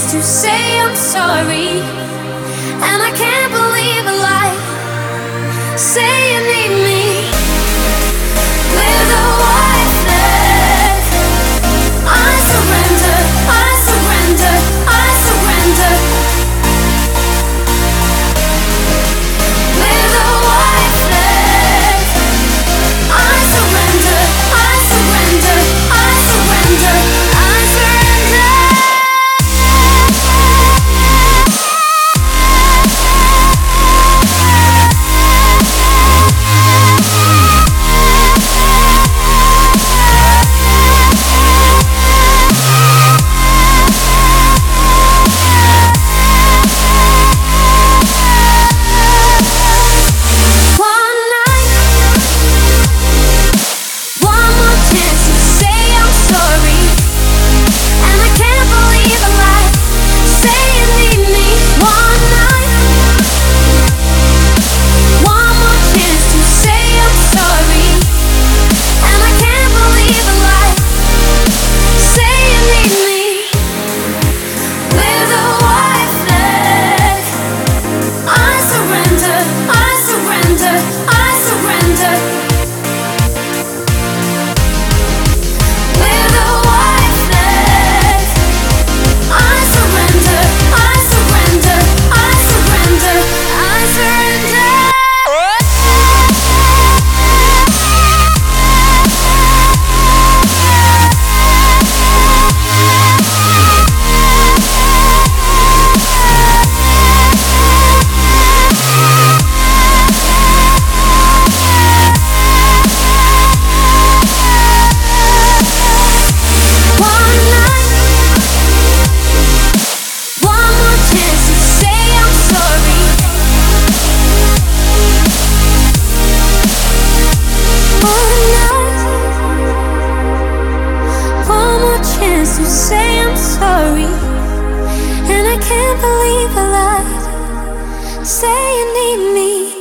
chance to say I'm sorry, and I can't believe a lie. Say you need me with a white flag. I surrender, I surrender, I surrender. With a white flag, I surrender, I surrender, I surrender, I surrender. To say I'm sorry, and I can't believe I lied. Say you need me.